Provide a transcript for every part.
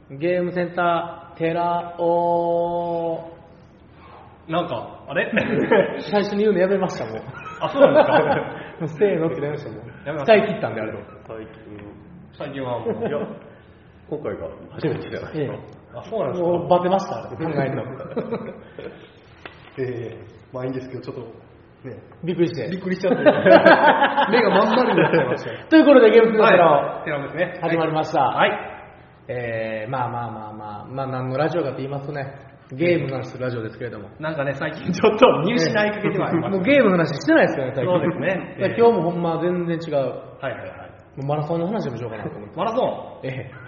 ゲームセンターテラオなんか、あれ最初に言うのやめましたもん。 あ、そうなんですかもうせーのってやめましたもん。 やめました使い切ったんであれ。 最近はもう。 いや、今回が初めてじゃないですか。 あ、そうなんですもうバテました、考えるの。 まあいいんですけど、ちょっと、ね、 びっくりして。 びっくりしちゃって、目がまん丸になっちゃいましたよ。 ということで、ゲームセンターテラテラですね。 オ始まりました。 はい。 まあ、何のラジオかと言いますとね、ゲームの話するラジオですけれども。 なんかね、最近ちょっと見失いかけてはあります。 もうゲームの話してないですよね、最近。 そうですねだから今日もほんま全然違う。 はいはいはい。 もうマラソンの話でもしようかなと思って。 マラソン。 ええ。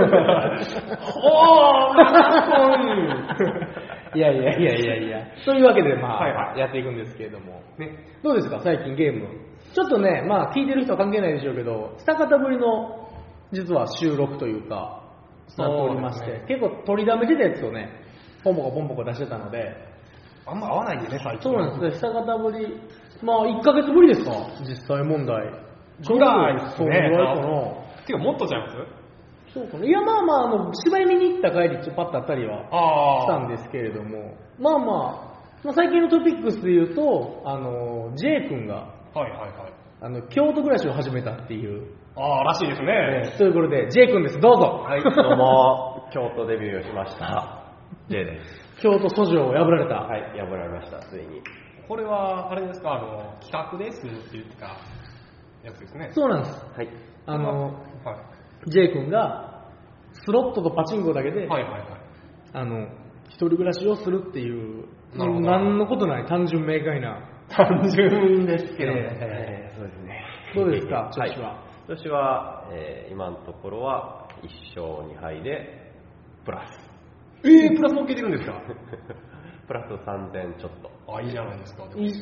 おー、マラソンいや。というわけで、まあ、 はいはいやっていくんですけれども。 ね。 どうですか、最近ゲーム。ちょっとね、まあ、聞いてる人は関係ないでしょうけど、久方ぶりの、実は収録というか、なっておりまして、 そうです結構取りだめてたやつをね、ポンポコ出してたので、 あんま合わないんでね、最近。 そうなんですね、久方ぶり、まあ、1ヶ月ぶりですか、実際問題。 ぐらいですねそうぐらいかな。 てか、もっとちゃいますそうかな。いや、まあ、芝居見に行った帰り、ちょっとパッとあったりはしたんあですけれども、まあ、最近のトピックスで言うと、J 君が、 あ。はいはいはい。 京都暮らしを始めたっていう、 ああ、らしいですね。 ということで、J 君です、どうぞ。 はい、どうも、京都デビューをしました。J です。 京都訴状を破られた。 はい、破られました、ついに。 これは、あれですか、企画ですって言ってたやつですね。 そうなんです。 はい。 は J 君が、スロットとパチンコだけで、 い。はいはいはい。 一人暮らしをするっていう、 なるほど何のことない単純明快な。 単純ですけど。 そうですね。 どうですか、調はい子は。 調子は、今のところは1勝2敗で、プラス。 プラスも受けてるんですかプラス3000ちょっと。 あ、いいじゃないですか。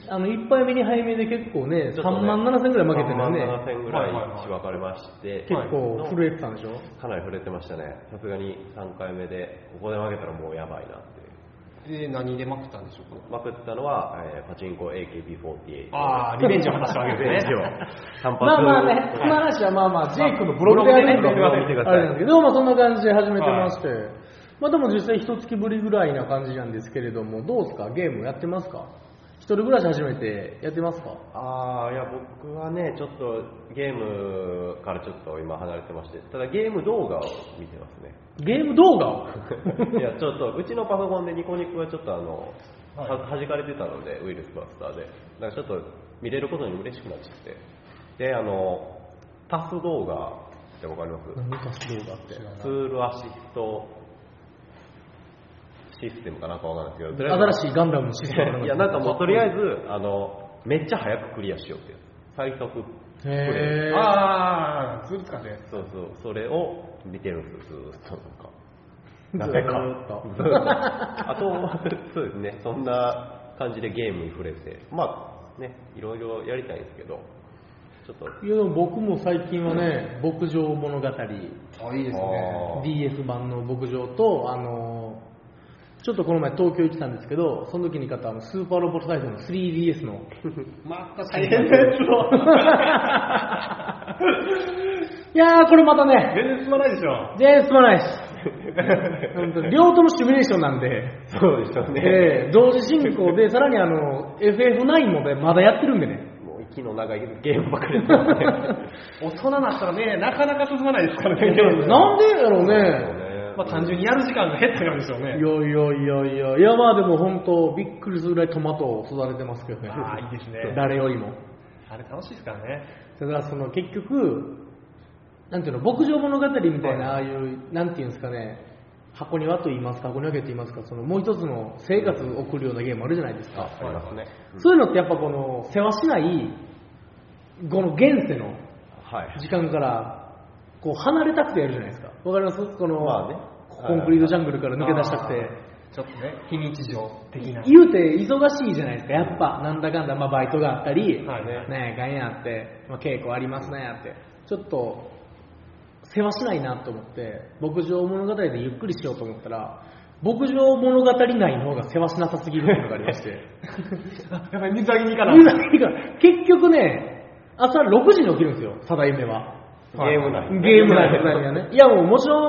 1杯目2杯目で結構ね、3 ちょっとね万7000ぐらい負けてるよね。 3万7000ぐらいはいはいはいしばかれまして、 結構震えてたんでしょ。 かなり震えてましたね。さすがに3回目で、ここで負けたらもうやばいなって。 何でまくったんでしょうか。 まくったのは、パチンコ AKB48。 ああ、リベンジを果たしたわけですね。 単発まあね、この話はJ 君のブログであるんで、 ブログでね見てくださいあれなんですけど、そんな感じで始めてまして、まあでも実際一月ぶりぐらいな感じなんですけれども、どうですか、ゲームやってますか？一人暮らし始めてやってますか？ いや、僕はね、ちょっとゲームからちょっと今離れてまして、ただゲーム動画を見てますね。 ゲーム動画をいや、ちょっと、うちのパソコンでニコニコがちょっとはい弾かれてたので、ウイルスバスターで。だからちょっと見れることに嬉しくなっちゃって。で、タス動画ってわかります？ 何か動画ってツールアシストシステムかなんかわかんないですけど、 新しいガンダムのシステムいや、なんかもうとりあえず、めっちゃ早くクリアしようっていう。最速プレイ。 へー。 ああ、ツール使って。 そうそう、それを見てるんですよ、ずーっとなんか。 ずなぜか。 ーっとずーっとあと、そうですね、そんな感じでゲームに触れて、まあね、いろいろやりたいんですけど、ちょっと。 いやでも僕も最近はね、牧場物語、 あ、いいですね。 DS 版の牧場と、ちょっとこの前東京行ってたんですけど、その時に買ったスーパーロボットサイズの 3DS のまた大変なやつを。 いやーこれまたね、 全然進まないでしょ。 全然進まないです。本当に両方ともシミュレーションなんで、 そうでしょうね。 同時進行で、さらにFF9 もね、まだやってるんでね。 もう息の長いゲームばっかりですからね。 大人になったらね、なかなか進まないですからね。 なんでやろうね。 まあ単純にやる時間が減ったからでしょうね。 いやまあでも本当びっくりするぐらいトマトを育ててますけどね。 ああ、いいですね。 誰よりも。 あれ楽しいですからね。 だからその結局、なんていうの、牧場物語みたいな、ああいう、なんていうんですかね、箱庭と言いますか、箱庭家と言いますか、そのもう一つの生活を送るようなゲームあるじゃないですか。 ありますね。 そういうのってやっぱこの、世話しない、この現世のはい。 時間から、こう離れたくてやるじゃないですか。わかりますこの、 まあねコンクリートジャングルから抜け出したくて。 ちょっとね、非日常的な。 言うて忙しいじゃないですか、やっぱ、なんだかんだ、まあ、バイトがあったり、 はいね、ガンやあって、まあ、稽古ありますねって、ちょっと、世話しないなと思って、牧場物語でゆっくりしようと思ったら、牧場物語内の方が世話しなさすぎるっていうのがありまして、 やっぱり水揚げに行かない。 水揚げが結局ね、朝6時に起きるんですよ、定夢は。 ゲーム内。 ゲーム内はね。いやもうもちろん、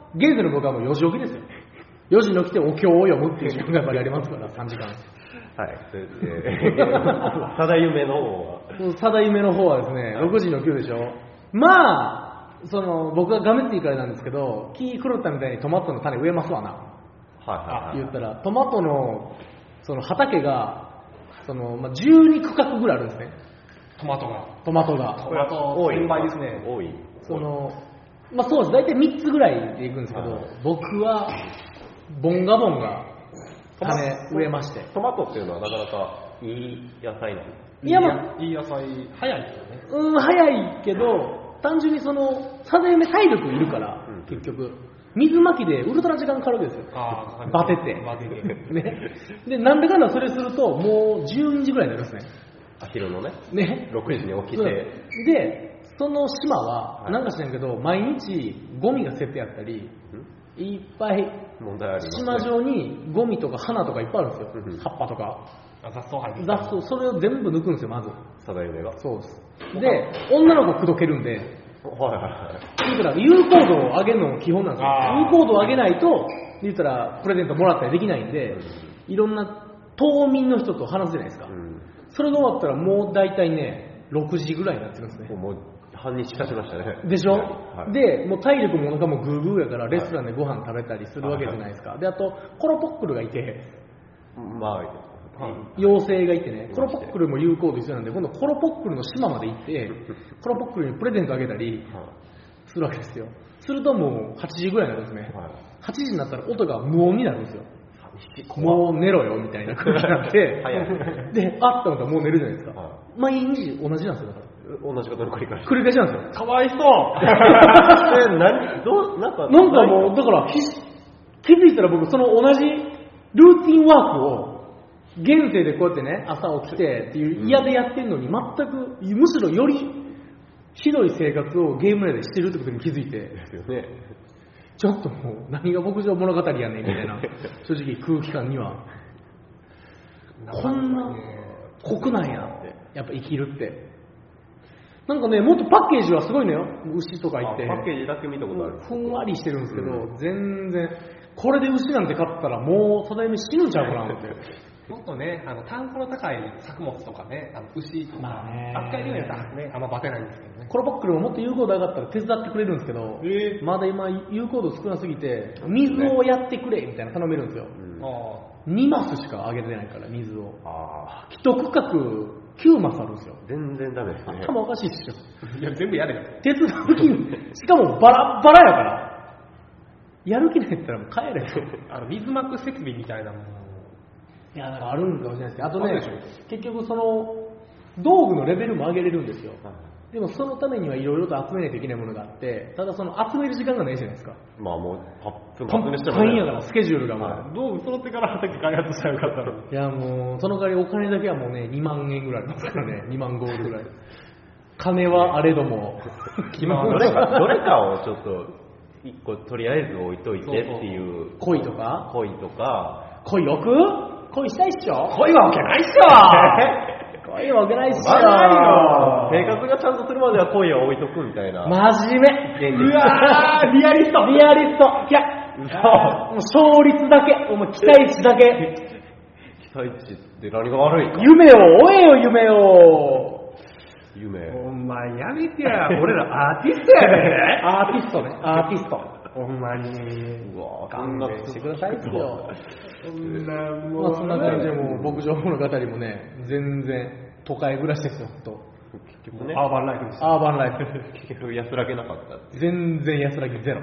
現在の僕はもう4時起きですよ。4時に起きてお経を読むっていう時間がやっぱりありますから3時間。 はい。ただ夢の方は。 ただ夢の方はですね、6時に起きるでしょ。まあ、僕がガメっていいからなんですけど、木狂ったみたいにトマトの種植えますわな。 はい言ったら、トマトの畑が、12区画ぐらいあるんですね。 トマトが。 トマトが。 多い。 1000倍ですね。 多い。 そうです。大体3つぐらいでいくんですけど、僕は、ボンガ種植えまして。 トマトっていうのはなかなかいい野菜なの？ いや、まあ、 いい野菜、早いですよね。 早いけど、単純にサザエメ体力いるから、結局。水まきでウルトラ時間かかるわけですよ。バテて。ね。で、なんだかんだそれすると、もう12時ぐらいになるんですね。 昼のね。 ね。 6時に起きて。 で、その島は、なんか知らんけど、毎日ゴミが捨ててあったり、いっぱい、 問題ありますね。 島上にゴミとか花とかいっぱいあるんですよ。葉っぱとか。 雑草入ってる。 雑草、それを全部抜くんですよ、まず。 サザエメが。 そうです。で、女の子口説けるんで、 はい言うたら、有効度を上げるのも基本なんですよ。有効度を上げないと、言ったら、プレゼントもらったりできないんで、いろんな島民の人と話すじゃないですか。それが終わったら、もう大体ね、6時ぐらいになってるんですね。 もう半日経ちましたね。 でしょ、 はい、 で、もう体力もお腹もグーグーやから、レストランでご飯食べたりするわけじゃないですか。で、あと、コロポックルがいて、 まあ、 妖精がいてね、コロポックルも有効度一緒なんで、今度コロポックルの島まで行って、コロポックルにプレゼントあげたりするわけですよ。するともう8時ぐらいになるんですね。8時になったら音が無音になるんですよ。もう寝ろよみたいな空気になって、で、あったのがもう寝るじゃないですか。毎日同じなんですよ、だから。 同じことの繰り返し。 繰り返しなんですよ。 かわいそう。 なんかもう、だから気づいたら僕、その同じルーティンワークを、現世でこうやってね、朝起きてっていう嫌でやってるのに、全く、むしろよりひどい生活をゲーム内でしてるってことに気づいて、 ですよね。 ちょっともう、何が牧場物語やねんみたいな、正直空気感には、こんな酷なんやって、やっぱ生きるって。なんかね、もっとパッケージはすごいのよ。牛とか言って。 パッケージだけ見たことある。 ふんわりしてるんですけど、全然、これで牛なんて買ったらもう、ただいめ死ぬんちゃうかなって。 もっとね、炭素の高い作物とかね、牛とか、扱えるようになったらね、あんまバテないんですけどね。 コロポックルももっと有効度上がったら手伝ってくれるんですけど、まだ今有効度少なすぎて、水をやってくれみたいな頼めるんですよ。2マスしか上げれないから、水を。一区画9マスあるんですよ。 全然ダメですね。 頭おかしいっしょ。 いや、全部やれよ。 手伝う気しかもバラバラやから。やる気ないったらもう帰れよ。 水膜設備みたいなもの。 いや、だからあるんかもしれないですけど、あとね、結局道具のレベルも上げれるんですよ。でもそのためにはいろいろと集めないといけないものがあって、ただ集める時間がないじゃないですか。 まあもう、 パンやからスケジュールがもう。 道具揃ってから畑開発したらよかったのに。 いやもう、その代わりお金だけはもうね、2万円ぐらいありますからね、2万ゴールぐらい。金はあれども、 どれかをちょっと、一個とりあえず置いといてっていう。 恋とか恋置く恋したいっしょ恋は置けないっしょ恋は置けないっしょ生活がちゃんとするまでは恋を置いとくみたいな。 真面目うわー、リアリストいや、もう勝率だけ、お前期待値だけ。 期待値って何が悪いか。 夢を追えよ、夢を。 お前やめてや、俺らアーティストやね。 アーティストね、アーティスト。 ほんまに。 うわ勘弁してくださいよ。 そんなもまあそんな感じでもう牧場物語もね、全然都会暮らしですよ、と。 結局ね。 アーバンライフです。 アーバンライフ。 結局安らげなかったって。 全然安らぎゼロ。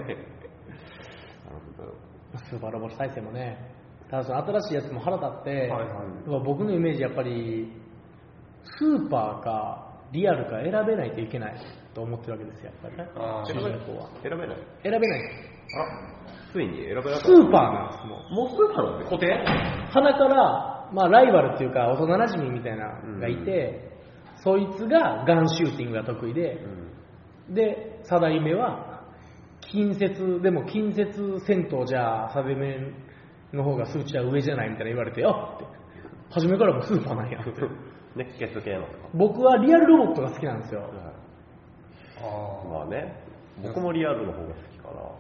スーパーロボット再生もね、ただその新しいやつも腹立って、僕のイメージやっぱり、スーパーかリアルか選べないといけないと思ってるわけですよ、やっぱりね。主人公は。 選べない。 選べない。 ついに選べなかった。 スーパーなんです、もう。 もうスーパーなんです固定鼻から、まあライバルっていうか、幼馴染みたいなのがいて、そいつがガンシューティングが得意で、で、サダイメは、近接戦闘じゃ、サダイメの方が数値は上じゃないみたいな言われて、あって、初めからもうスーパーなんやって。 熱血系の。 僕はリアルロボットが好きなんですよ。 まあね、僕もリアルの方が好きかな。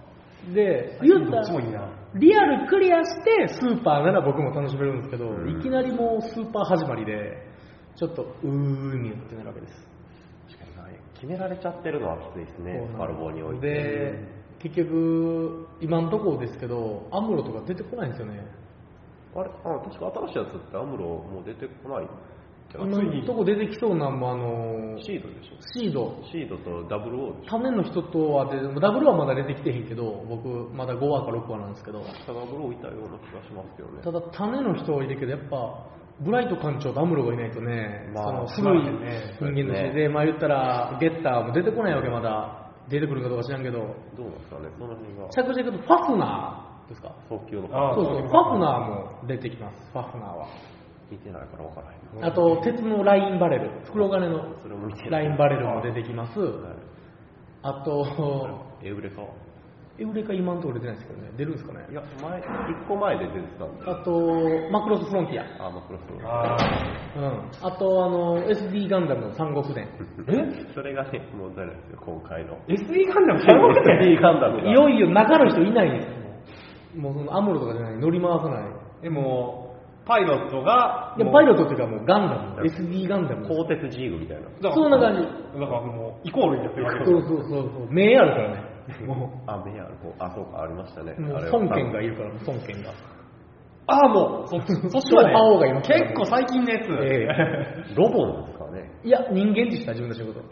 で、言うたらどっちもいいな。 リアルクリアしてスーパーなら僕も楽しめるんですけど、 うんいきなりもうスーパー始まりで、ちょっとにってなるわけです。 確かに決められちゃってるのはきついですね、スパルボにおいて。 で、結局、今のところですけど、アムロとか出てこないんですよね。 あれ確か新しいやつってアムロもう出てこない今のとこ出てきそうなのもシードでしょ。 シード。 シードとダブルオーでしょ。 種の人とはダブルはまだ出てきてへんけど、僕まだ5話か6話なんですけど、 ダブルオーいたような気がしますけどね。 ただ種の人はいるけど、やっぱブライト艦長とアムロがいないとね、 まあその古いね人間として、で、まあ言ったらゲッターも出てこないわけ、まだ出てくるかどうか知らんけど、 どうなんですかね、その辺が。 着々とファフナーですか、 早急のそうそう、ファフナーも出てきます、ファフナーは。 見てないから分からへん。 あと、鉄のラインバレル、袋金のそれも見てない。 ラインバレルも出てきます。 はいあと、 エウレカエウレカ今のところ出てないですけどね、出るんですかね。 いや、1個前で出てたんで。 あと、マクロスフロンティア。 マクロス。 あと、SD ガンダムの三国伝。 それがね、問題なんですよ、今回の。 SD ガンダム最後だね。 SD ガンダムが。 いよいよ中の人いないんですよ。もうそのアムロとかじゃない、乗り回さない。 でも、パイロットが、 でもパイロットっていうかもうガンダム、SD ガンダム。 鋼鉄ジーグみたいな。 そんな感じ。 だからもう、イコールになってるわけですよ。 そうそうそうそう。目あるからね。も目ある方。そうか、ありましたね。 う、もうあれは孫権がいるから、孫権が。 もう、そっちはね、 超覇王がいます結構最近のやつ。 ロボなんですかね。 いや、人間ってした、自分の仕事。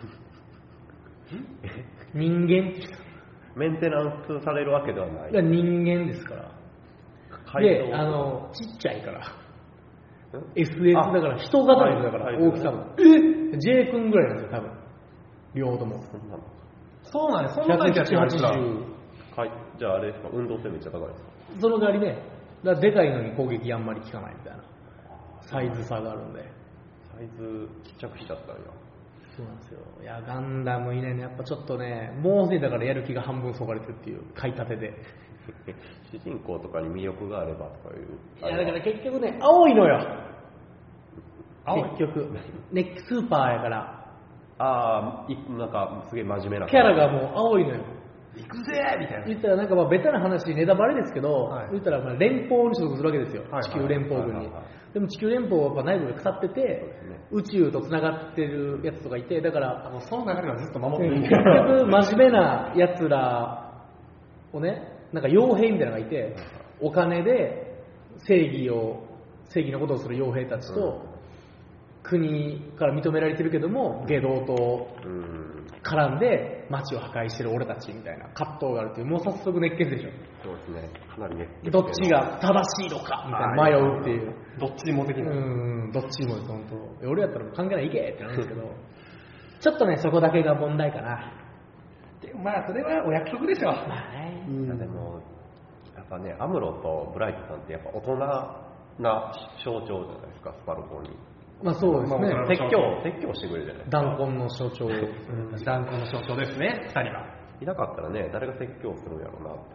人間ってした。 メンテナンスされるわけではない。 いや、人間ですから。で、ちっちゃいから。SS だから人型なんだから、大きさも。J 君ぐらいなんですよ、多分。両方とも。 そんなの。 そうなんです。そんな感じやってました。 はい。じゃああれですか、運動性めっちゃ高いですか。 その代わりね、だからでかいのに攻撃あんまり効かないみたいな。サイズ差があるんで。 サイズちっちゃくしちゃったんや。 そうなんですよ。いや、ガンダムいいね。やっぱちょっとね、もうすでにだからやる気が半分そがれてるっていう、買いたてで。 主人公とかに魅力があればとかいう。 いや、だから結局ね、青いのよ。 青い結局。ね、スーパーやから。 なんかすげえ真面目なキャラがもう青いのよ。 行くぜみたいな。 言ったらなんかまあベタな話、ネタバレですけど、 はい言ったらまあ連邦に所属するわけですよ、 はい地球連邦軍にはいはいはい。 でも地球連邦はやっぱ内部が腐ってて、 ね宇宙とつながってるやつとかいて、だから、 もうその流れはずっと守ってる。 結局真面目なやつらをね、なんか傭兵みたいなのがいて、お金で正義のことをする傭兵たちと、国から認められてるけども、下道と絡んで街を破壊してる俺たちみたいな葛藤があるっていう、もう早速熱血でしょ。 そうですね。かなり熱血。 どっちが正しいのかみたいな迷うっていう。 どっちも的な。 どっちもです、本当。俺やったら関係ない、いけってなるんですけど、ちょっとね、そこだけが問題かな。 でもまあ、それはお約束でしょ。 まあね。 いやでも、やっぱね、アムロとブライトさんってやっぱ大人な象徴じゃないですか、スパルボに。 まあそうですね。 まあ説教してくれるじゃないですか。 弾痕の象徴。 断固の象徴ですね、二人は。 いなかったらね、誰が説教するんやろうなって。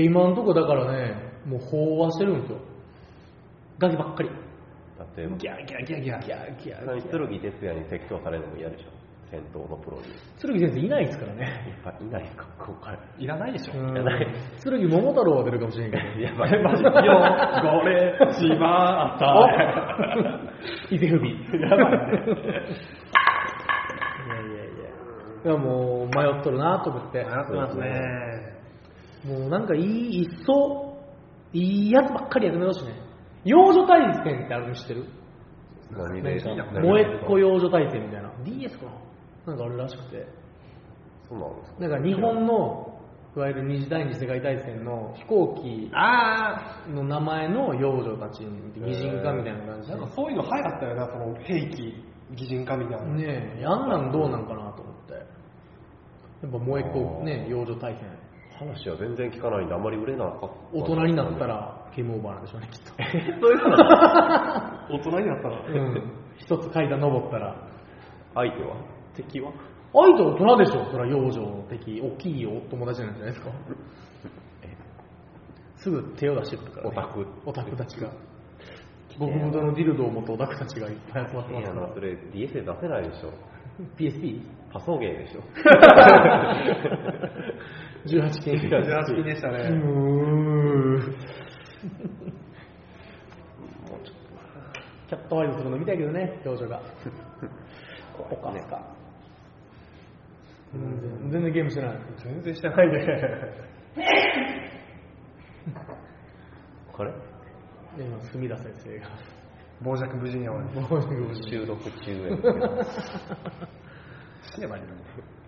今のとこだからね、もう飽和してるんですよ。ガキばっかり。 だって、 ギャーギャーギャーギャー。 ギャーギャー何ギャー。 剣哲也に説教されるのも嫌でしょ。戦闘のプロに。 剣先生いないですからね。 やっぱいないか、今回。 いらないでしょ。 うんいない剣桃太郎は出るかもしれんけど。 やばい、マジよ、これ、しまった。 伊勢海。 やばいね。 いやいやいや。いやもう迷っとるなと思って。 迷ってますね。 もうなんかいっそ、いいやつばっかりやってみようしね。幼女対戦ってあるの知ってる？ 何でなんか萌えっ子幼女対戦みたいな。DS かななんかあるらしくて。 そうなんですか。 なんか日本の、いわゆる二次第二次世界大戦の飛行機の名前の幼女たちに擬人化みたいな感じで。 なんかそういうの流行ったよな、その兵器、擬人化みたいな。 ねえ、あんなんどうなんかなと思って。やっぱ萌えっ子ね、幼女対戦。 話は全然聞かないんであんまり売れなかった。 大人になったらゲームオーバーなんでしょうね、きっと。 そういう話。 大人になったら。 一つ階段登ったら。 相手は敵は相手大人でしょ、それは幼女の敵、大きいお友達なんじゃないですか。すぐ手を出してくるから、ね、オタクたちが。極太のディルドを持ったオタクたちがいっぱい集まってますから。 それ DS で出せないでしょ。 PSP? パソゲーでしょ。 18禁。 18禁でしたね。 キャットワイドするの見たいけどね、表情が。おかすか。全然ゲームしてない。 全然してないね。 これ今、墨田先生が。 傍若無人やわね。 収録中や。 死ねばいいのに。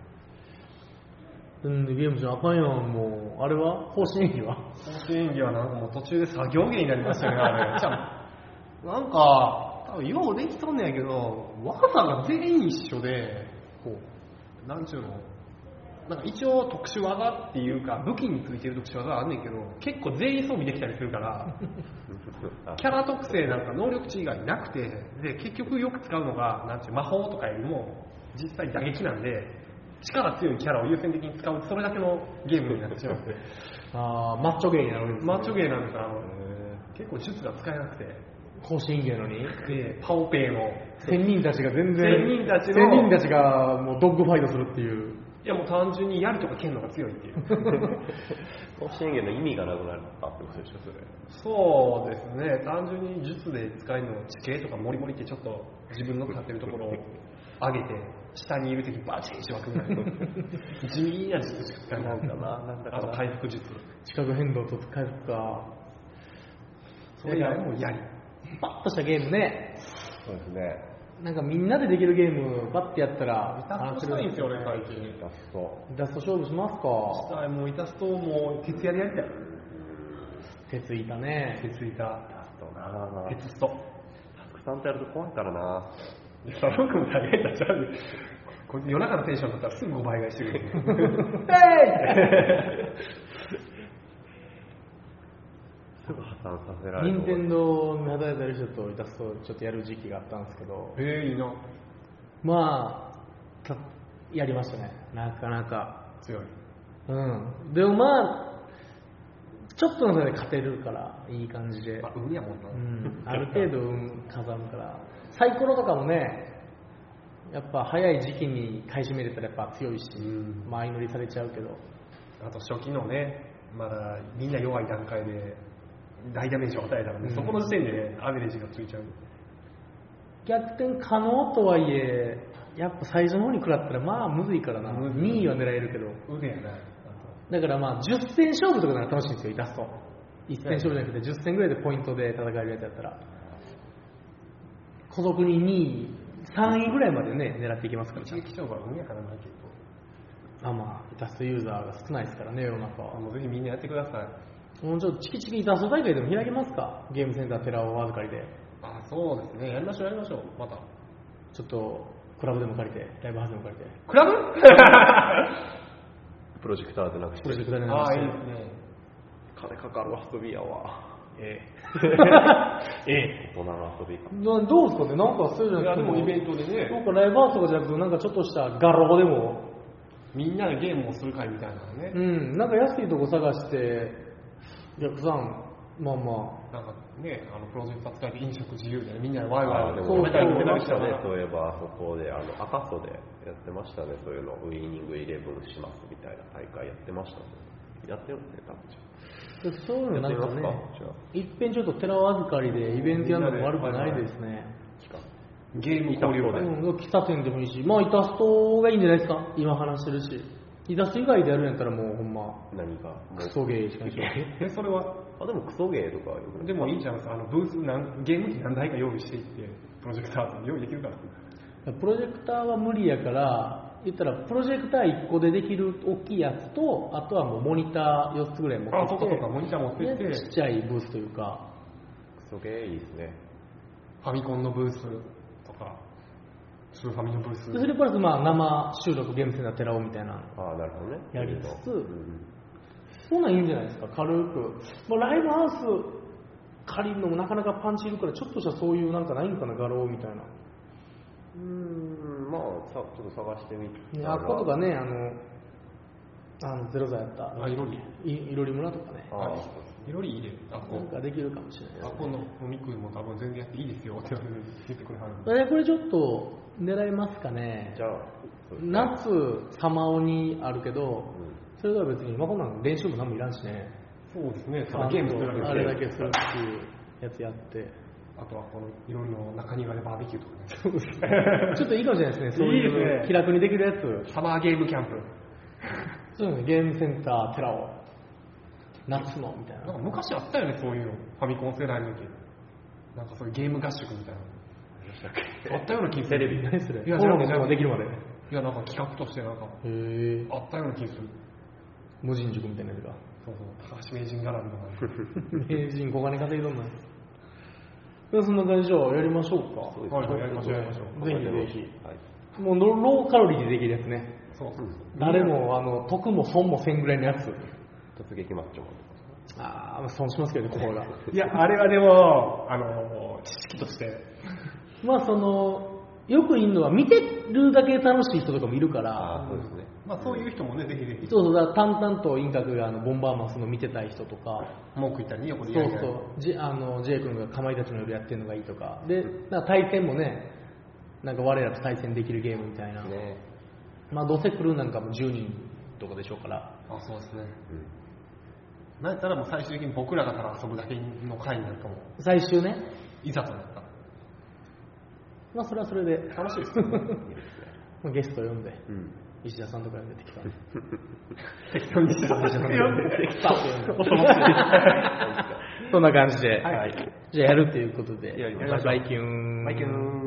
ゲームじゃあかんやん、もう。あれは方針演技は方針演技はなんかもう途中で作業芸になりましたよね、あれ。じゃあなんか、多分ようできとんねやけど、技が全員一緒で、こう、なんちゅうの、なんか一応特殊技っていうか、武器についてる特殊技はあんねんけど、結構全員装備できたりするから、キャラ特性なんか能力値以外なくて、で、結局よく使うのが、なんちゅう、魔法とかよりも、実際打撃なんで、力強いキャラを優先的に使う、それだけのゲームになってしまって。 マッチョゲーになるんですね。 マッチョゲーなんですよ。結構術が使えなくて。 方針演技やのにで、パオペイの仙人たちが全然仙人たちがもうドッグファイトするっていう。 いやもう単純に槍とか剣のが強いっていう。 方針演技の意味がなくなるかってことでしょ、それ。 そうですね。単純に術で使えるの地形とかモリモリってちょっと自分の使ってるところを上げて下にいる敵バチンしまくるぐらいの地味な術しか使えないかな。あと回復術。 地殻変動と回復か。 それ以外も槍。 パッとしたゲームね。 そうですね。 なんかみんなでできるゲームパッてやったらイタストしたいんですよね、最近。 イタスト。 イタスト勝負しますか。 したい、もうイタストも徹夜でやりたい。 鉄板ね。 鉄板。 イタストなぁ。 鉄スト。 タスクさんとやると怖いからなぁ。 佐野君大変だっちゃう。これ夜中のテンションだったらすぐ5倍買いしてくる。 すぐ破産させられる。 任天堂に働いてる人とイタストちょっとやる時期があったんですけど、 いいな。 まあやりましたね。なかなか強い。 でもまあちょっとの差で勝てるからいい感じで、 運やもんな。 ある程度運かざむから、サイコロとかもね、やっぱ早い時期に買い占めれたらやっぱ強いし、前乗りされちゃうけど、 あと初期のね、まだみんな弱い段階で大ダメージを与えたらね、そこの時点でね、アベレージがついちゃう。 逆転可能とはいえ、やっぱ最初の方に食らったらまあむずいからな。2位は狙えるけど、 腕やな。 だからまあ10戦勝負とかなら楽しいんですよ、イタスト。1戦勝負じゃなくて10戦ぐらいでポイントで戦えるやつやったら、孤独に2位3位ぐらいまでね狙っていきますから。 一撃勝負は運やからな、結構。 まあイタストユーザーが少ないですからね、世の中は。 もうぜひみんなやってください。 もうちょっとチキチキイタスト大会でも開けますか、ゲームセンター寺尾お預かりで。 そうですね、やりましょうまた。 ちょっとクラブでも借りて、ライブハウスでも借りて。 クラブプロジェクターでなくして。 プロジェクターで流して。 いいですね。 金かかる遊びやわ。大人の遊びか。 どうですかね、なんかそういうの。 いやでもイベントでね、 なんかライブハウスとかじゃなくて、なんかちょっとした画廊でも、 みんなでゲームをする会みたいなのね。 なんか安いとこ探して、お客さん、まあまあ。 なんかね、プロジェクター使えて飲食自由で、みんなでワイワイでもそうやってましたね、そういえば、そこで、赤楚でやってましたね、そういうの、ウイニングイレブンしますみたいな大会やってましたね。やってるんですね、多分。 そういうのなんかねやってみますか、 いっぺんちょっと寺尾預かりでイベントやるのも悪くないですね。 ゲーム交流会。 喫茶店でもいいし、まあイタストがいいんじゃないですか、今話してるし。イタスト以外でやるんやったらもうほんま、 何か。 クソゲーしかしない。 それはでもクソゲーとかよくでもいいんちゃいますか、ブースゲーム機何台か用意していって、プロジェクター用意できるから。 プロジェクターは無理やから、言ったらプロジェクター1個でできる大きいやつと、あとはもうモニター4つぐらい持ってきて、 そうか、モニター持ってきて、 ちっちゃいブースというか、 クソゲーいいですね。 ファミコンのブースとか、スーファミのブース。 それプラスまあ生収録ゲームセンター寺尾みたいななるほどね。 やりつつ、そんなんいいんじゃないですか、軽く。まあ、ライブハウス借りるのもなかなかパンチいるから、ちょっとしたそういうなんかないんかな、画廊みたいな。 まあちょっと探してみて。 あっことかね、ゼロ座やったいろり。 いろり村とかね。 いろりいいで。 なんかできるかもしれないですね。 このおみくも多分全然やっていいですよって言ってくれはる。 これちょっと狙いますかね。 じゃあ、 夏、サマオにあるけど、 それとは別に、まあ、こんなん練習も何もいらんしね。 そうですね、ただゲームするだけであれだけするっていうやつやって。 あとはこのいろいろ中庭でバーベキューとかね。 そうですね。ちょっといいかもしれないですね。そういいいですねう気楽にできるやつ。 サマーゲームキャンプ。 そうね、ゲームセンター、テラオ。夏のみたいな。 なんか昔あったよね、そういうの。ファミコン世代の時。なんかそういうゲーム合宿みたいな。あったような気する。 テレビ何それ。 いや、 コロナじゃができるまで。 いや、なんか企画としてなんか、 へぇあったような気する。 無人塾みたいなやつが。 そうそう、高橋名人絡みのなんか。 名人小金稼いどんな。そんな感じでやりましょうか。 そうですはい、やりましょう、やりましょう。 ぜひぜひ。 はい。 もうローカロリーでできるやつね。 そうそう。 誰も得も損もせんぐらいのやつ。 突撃マッチョも。 ああ、損しますけどね、心が。 いや、あれはでも、知識として。 まあよくいるのは見てるだけ楽しい人とかもいるから、 ああ、そうですね。 まあそういう人もね、ぜひぜひ。 そうそう、だから淡々とインカクがボンバーマンするの見てたい人とか、 文句言ったりね、横でそうやりやりそう、J 君がかまいたちの夜やってるのがいいとか、で、なんか対戦もね、なんか我らと対戦できるゲームみたいな、 ね。 まあどうせ来るなんかも10人とかでしょうから、 あ、そうですね。 うん。 なんやったらもう最終的に僕らがただ遊ぶだけの回になるかも。 最終ね、 いざとなったら。 まあそれはそれで、 楽しいですよね。 いいですね。 まあゲスト呼んで、 うん。 石田さんとか呼んで適当に。 適当にしてた。 適当に呼んでそんな感じで、 はい。 じゃあやるっていうことで、 やりましょうバイキューン。 バイキューン。